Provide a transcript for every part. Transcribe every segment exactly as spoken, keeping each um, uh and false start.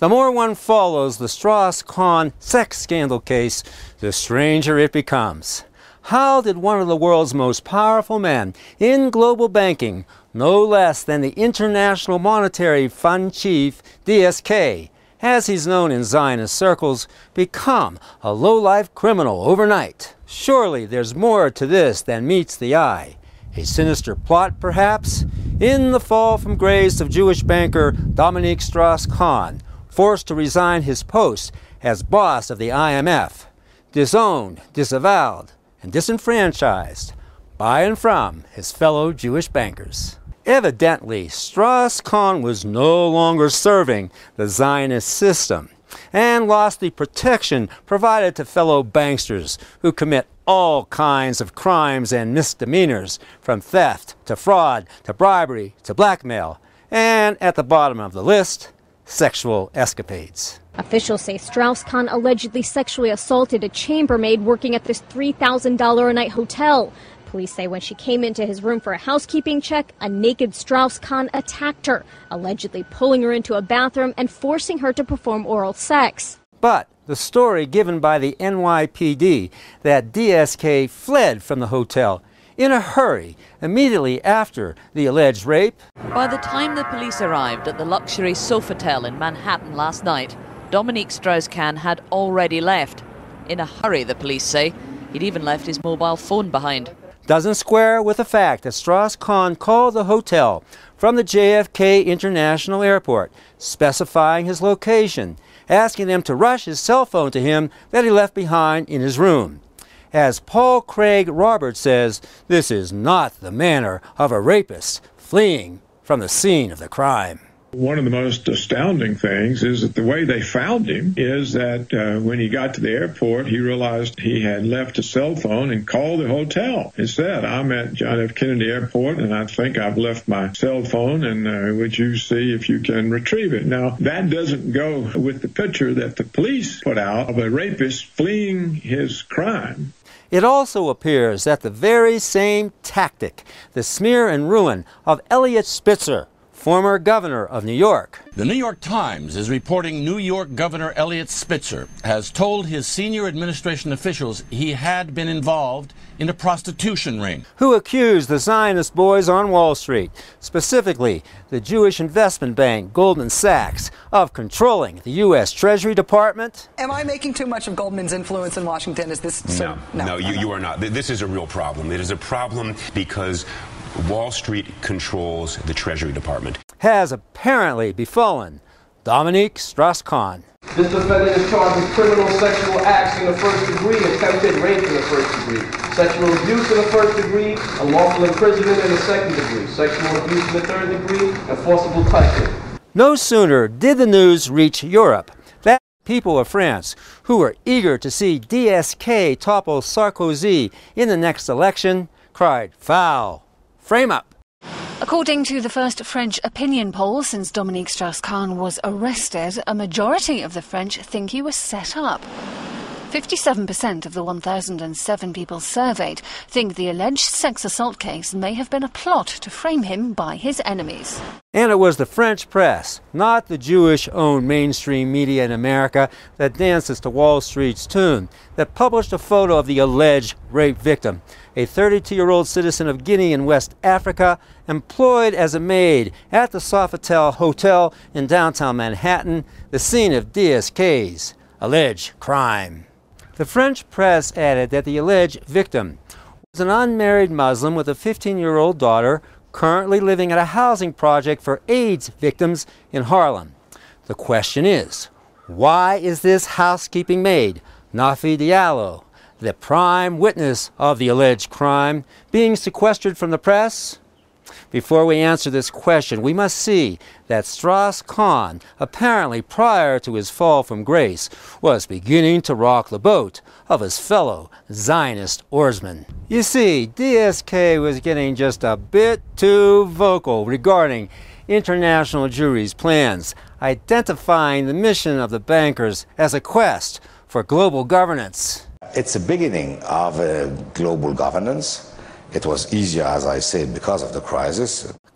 The more one follows the Strauss-Kahn sex scandal case, the stranger it becomes. How did one of the world's most powerful men in global banking, no less than the International Monetary Fund chief, D S K, as he's known in Zionist circles, become a low-life criminal overnight? Surely there's more to this than meets the eye. A sinister plot, perhaps? In the fall from grace of Jewish banker Dominique Strauss-Kahn, forced to resign his post as boss of the I M F, disowned, disavowed, and disenfranchised by and from his fellow Jewish bankers. Evidently, Strauss-Kahn was no longer serving the Zionist system and lost the protection provided to fellow banksters who commit all kinds of crimes and misdemeanors, from theft to fraud to bribery to blackmail, and at the bottom of the list, sexual escapades. Officials say Strauss-Kahn allegedly sexually assaulted a chambermaid working at this three thousand dollars a night hotel. Police say when she came into his room for a housekeeping check, a naked Strauss-Kahn attacked her, allegedly pulling her into a bathroom and forcing her to perform oral sex. But the story given by the N Y P D that D S K fled from the hotel in a hurry immediately after the alleged rape. By the time the police arrived at the luxury Sofitel in Manhattan last night, Dominique Strauss-Kahn had already left. In a hurry, the police say. He'd even left his mobile phone behind. Doesn't square with the fact that Strauss-Kahn called the hotel from the J F K International Airport, specifying his location, asking them to rush his cell phone to him that he left behind in his room. As Paul Craig Roberts says, this is not the manner of a rapist fleeing from the scene of the crime. One of the most astounding things is that the way they found him is that uh, when he got to the airport, he realized he had left his cell phone and called the hotel and said, I'm at John F. Kennedy Airport and I think I've left my cell phone, and uh, would you see if you can retrieve it? Now, that doesn't go with the picture that the police put out of a rapist fleeing his crime. It also appears that the very same tactic, the smear and ruin of Eliot Spitzer, former governor of New York. The New York Times is reporting New York Governor Eliot Spitzer has told his senior administration officials he had been involved in a prostitution ring. Who accused the Zionist boys on Wall Street, specifically the Jewish investment bank Goldman Sachs, of controlling the U S Treasury Department? Am I making too much of Goldman's influence in Washington? Is this no, so, no, no, you, you are not. This is a real problem. It is a problem because Wall Street controls the Treasury Department. Has apparently befallen Dominique Strauss-Kahn. This defendant is charged with criminal sexual acts in the first degree, attempted rape in the first degree, sexual abuse in the first degree, unlawful imprisonment in the second degree, sexual abuse in the third degree, and forcible touching. No sooner did the news reach Europe than people of France, who were eager to see D S K topple Sarkozy in the next election, cried foul. Frame up. According to the first French opinion poll since Dominique Strauss-Kahn was arrested, a majority of the French think he was set up. fifty-seven percent of the one thousand seven people surveyed think the alleged sex assault case may have been a plot to frame him by his enemies. And it was the French press, not the Jewish-owned mainstream media in America that dances to Wall Street's tune, that published a photo of the alleged rape victim, a thirty-two-year-old citizen of Guinea in West Africa, employed as a maid at the Sofitel Hotel in downtown Manhattan, the scene of D S K's alleged crime. The French press added that the alleged victim was an unmarried Muslim with a fifteen-year-old daughter currently living at a housing project for AIDS victims in Harlem. The question is, why is this housekeeping maid, Nafi Diallo, the prime witness of the alleged crime, being sequestered from the press? Before we answer this question, we must see that Strauss-Kahn, apparently prior to his fall from grace, was beginning to rock the boat of his fellow Zionist oarsmen. You see, D S K was getting just a bit too vocal regarding international Jewry's plans, identifying the mission of the bankers as a quest for global governance. It's a beginning of a global governance. It was easier, as I said, because of the crisis.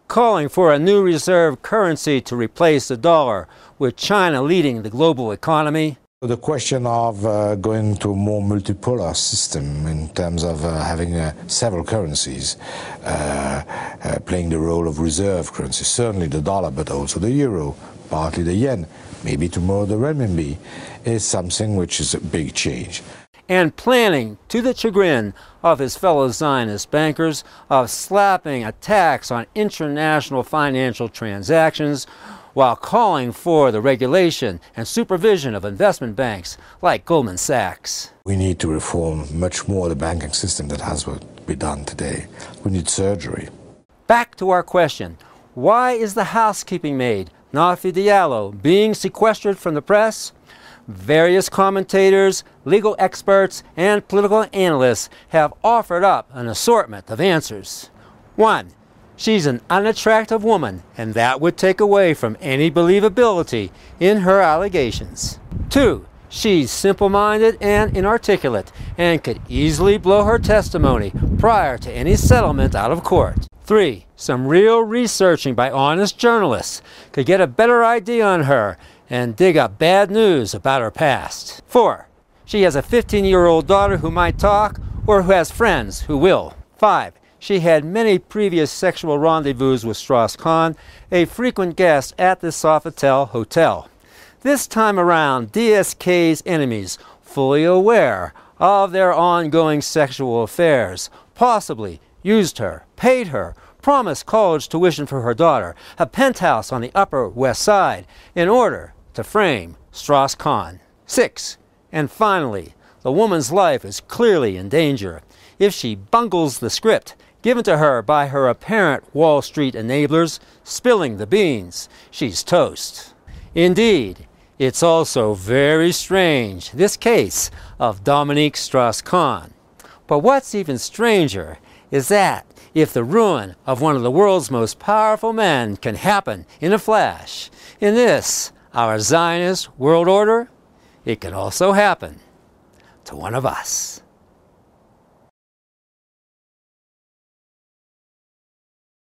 calling for a new reserve currency to replace the dollar, with China leading the global economy. The question of uh, going to a more multipolar system in terms of uh, having uh, several currencies uh, uh, playing the role of reserve currency, certainly the dollar, but also the euro, partly the yen, maybe tomorrow the renminbi, is something which is a big change. And planning, to the chagrin of his fellow Zionist bankers, of slapping a tax on international financial transactions, while calling for the regulation and supervision of investment banks like Goldman Sachs. We need to reform much more the banking system that has to be done today. We need surgery. Back to our question, why is the housekeeping maid, Nafi Diallo, being sequestered from the press? Various commentators, legal experts, and political analysts have offered up an assortment of answers. One, she's an unattractive woman, and that would take away from any believability in her allegations. Two, she's simple-minded and inarticulate, and could easily blow her testimony prior to any settlement out of court. Three, some real researching by honest journalists could get a better idea on her and dig up bad news about her past. Four, she has a fifteen-year-old daughter who might talk or who has friends who will. Five, she had many previous sexual rendezvous with Strauss-Kahn, a frequent guest at the Sofitel Hotel. This time around, D S K's enemies, fully aware of their ongoing sexual affairs, possibly used her, paid her, promised college tuition for her daughter, a penthouse on the Upper West Side, in order to frame Strauss-Kahn. Six, and finally, the woman's life is clearly in danger. If she bungles the script given to her by her apparent Wall Street enablers, spilling the beans, she's toast. Indeed, it's also very strange, this case of Dominique Strauss-Kahn. But what's even stranger is that if the ruin of one of the world's most powerful men can happen in a flash, in this, our Zionist world order, it can also happen to one of us.